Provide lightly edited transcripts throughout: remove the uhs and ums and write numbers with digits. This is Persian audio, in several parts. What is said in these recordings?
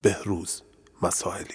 بهروز مسائلی.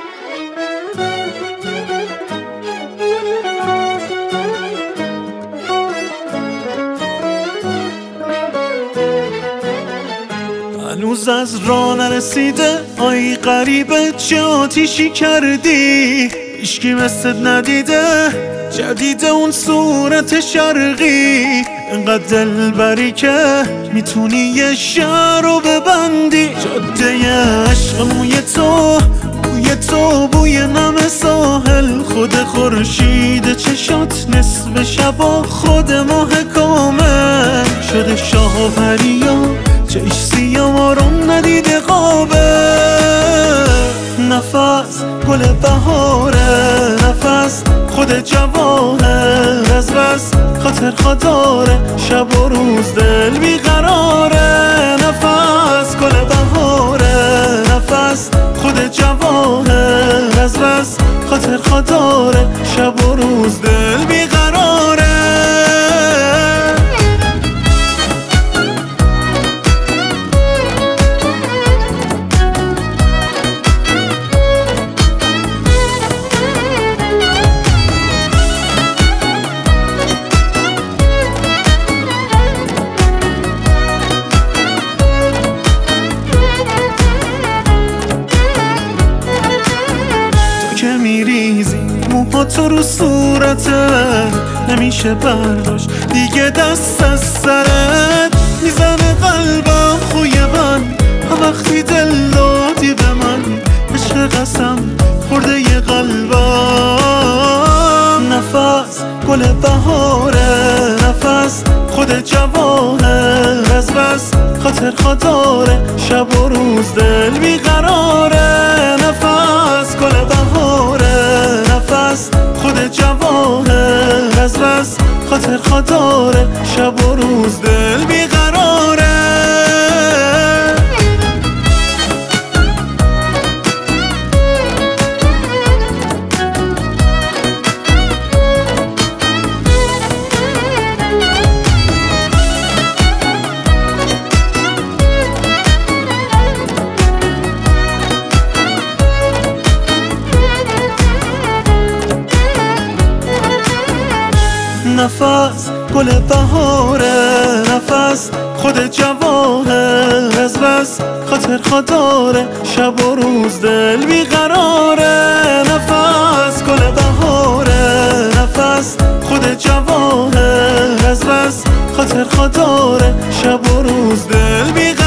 هنوز از راه نرسیده آی غریبه چه آتیشی کردی، هیچکی مثلت ندیده جدید اون صورت شرقی، انقدر دلبری که میتونی یه شهر رو ببندی. جاده عشق موی تو بوی نم ساحل، خود خورشید چشات نصف شبا خود ماه کامل شده شاه و پریا چش سیام آروم ندیده قابه. نفس گل بهاره، نفس خود جوانه، از بس خاطر خداره شب و روز دل بیقراره. نفس گل بهاره، نفس خود جوانه، از بس خاطر خداره شب و روز دل بیقراره. موها تو رو صورتت نمیشه برداشت دیگه، دست از سرت میزنه قلبم خوی من. وقتی دل دادی به من عشق قسم خورده یه قلبم. نفس گل بهاره، نفس خود جوانه، از بس خاطر خداره شب و روز دل بیقراره. نفس گل بهاره، نفس خود جوانه، از بس خاطر خداره شب و روز دل بیقراره. نفس گل بهاره، نفس خود جوانه، از بس خاطر خداره شب و روز دل بیقراره. نفس گل بهاره، نفس خود جوانه، از بس خاطر خداره شب و روز دل بیقراره.